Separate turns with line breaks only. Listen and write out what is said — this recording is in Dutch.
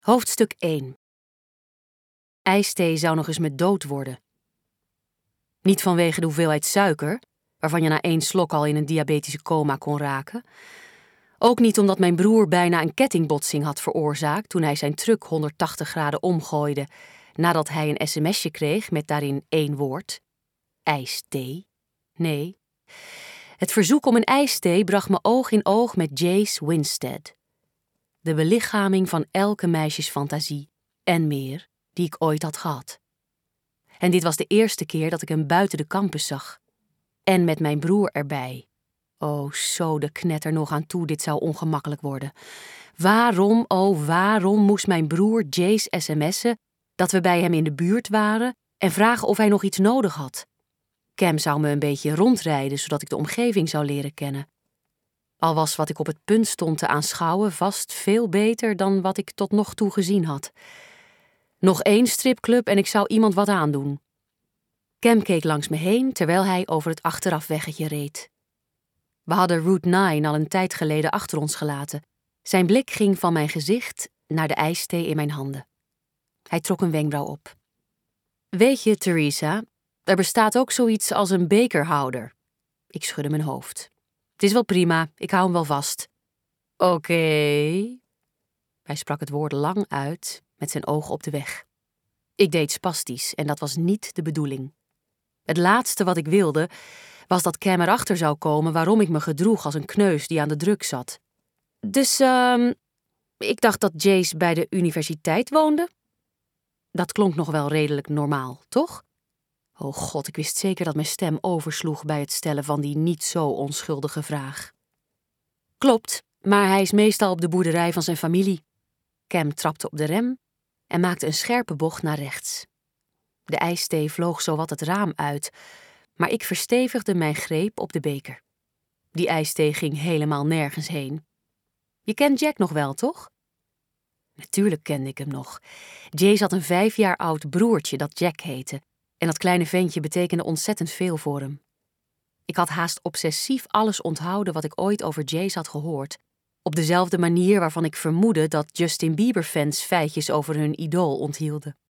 Hoofdstuk 1. IJsthee zou nog eens met dood worden. Niet vanwege de hoeveelheid suiker, waarvan je na 1 slok al in een diabetische coma kon raken. Ook niet omdat mijn broer bijna een kettingbotsing had veroorzaakt toen hij zijn truck 180 graden omgooide nadat hij een sms'je kreeg met daarin 1 woord: ijsthee. Nee. Het verzoek om een ijsthee bracht me oog in oog met Jace Winstead. De belichaming van elke meisjesfantasie en meer die ik ooit had gehad. En dit was de eerste keer dat ik hem buiten de campus zag. En met mijn broer erbij. Oh, zo de knetter nog aan toe, dit zou ongemakkelijk worden. Waarom moest mijn broer Jace sms'en dat we bij hem in de buurt waren en vragen of hij nog iets nodig had? Cam zou me een beetje rondrijden, zodat ik de omgeving zou leren kennen. Al was wat ik op het punt stond te aanschouwen vast veel beter dan wat ik tot nog toe gezien had. Nog 1 stripclub en ik zou iemand wat aandoen. Cam keek langs me heen terwijl hij over het achterafweggetje reed. We hadden Route 9 al een tijd geleden achter ons gelaten. Zijn blik ging van mijn gezicht naar de ijsthee in mijn handen. Hij trok een wenkbrauw op. Weet je, Theresa, er bestaat ook zoiets als een bekerhouder. Ik schudde mijn hoofd. Het is wel prima, ik hou hem wel vast. Oké. Hij sprak het woord lang uit, met zijn ogen op de weg. Ik deed spastisch en dat was niet de bedoeling. Het laatste wat ik wilde, was dat Cam erachter zou komen waarom ik me gedroeg als een kneus die aan de druk zat. Dus, ik dacht dat Jace bij de universiteit woonde. Dat klonk nog wel redelijk normaal, toch? Oh god, ik wist zeker dat mijn stem oversloeg bij het stellen van die niet zo onschuldige vraag. Klopt, maar hij is meestal op de boerderij van zijn familie. Cam trapte op de rem en maakte een scherpe bocht naar rechts. De ijsthee vloog zowat het raam uit, maar ik verstevigde mijn greep op de beker. Die ijsthee ging helemaal nergens heen. Je kent Jack nog wel, toch? Natuurlijk kende ik hem nog. Jace had een 5 jaar oud broertje dat Jack heette, en dat kleine ventje betekende ontzettend veel voor hem. Ik had haast obsessief alles onthouden wat ik ooit over Jace had gehoord, op dezelfde manier waarvan ik vermoedde dat Justin Bieber-fans feitjes over hun idool onthielden.